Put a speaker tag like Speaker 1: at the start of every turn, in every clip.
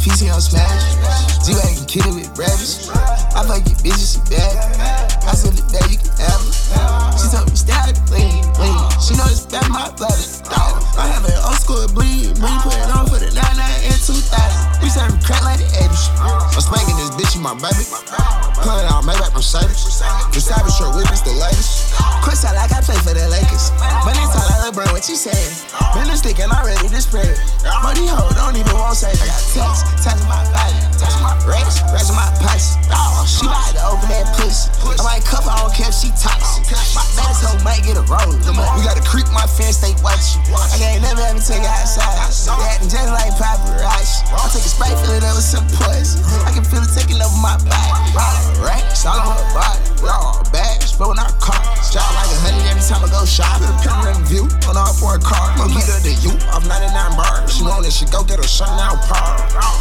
Speaker 1: PC on smash. G-Wagon kid it with rabbits. I fuck your bitches, she bad. I said the day you can have her. She told me stab it, lean. She know it's bad my blood. I have an old school bleed. When you put it on for the 99 and 2000. We serving crack like the 80s. I'm spanking this bitch, you my baby. Pulling out Maybach Mercedes. The savage shirt whip is the latest. Course I like I play for the Lakers. But they talk like LeBron, what you saying? Been a stick and I'm ready to spread. But these hoes don't even want say. I got text, touching my body, touching my racks, raising my pockets. She about to open that pussy. I might cuff, I don't care if she toxic. My baddest hoe might get a roll. We gotta creep my fence, they watch you. I can't never have me take it outside. They acting just like paparazzi. I take a Sprite, fill it up with some poison. I can feel it taking over my body. Racks all on her body. Raw bags, but when I caught. Shot like 100 every time I go shopping. Panoramic view on all four cars. I'ma get her the U off 99 bars. She want it, she go get her shutdown par.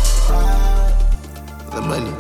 Speaker 1: The money.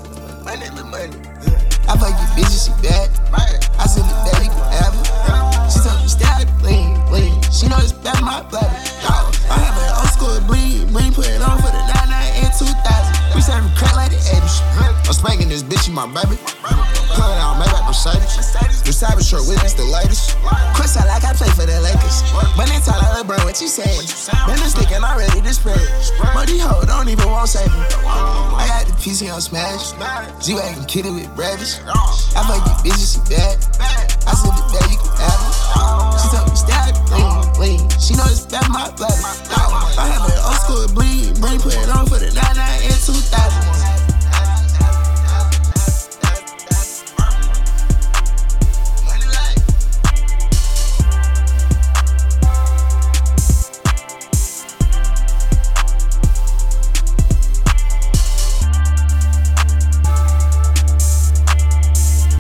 Speaker 1: I fuck you bitches, she bad. I said the day you can have her. She told me stab it, lean. She know it's bad my blood. I have an old school bleed. When you put it on for the 99 and 2000. We serving crack like the 80s. I'm spanking this bitch, you my baby. Pulling out Maybach Mercedes. The savage shirt whip is the latest. Course I like I play for the Lakers. But they talk like LeBron, what you saying? Been a stick and I'm ready to spread. But these hoes don't even want save me. I got the PC on smash. G-Wagon kid it with rabbits. I fuck you bitches, she bad.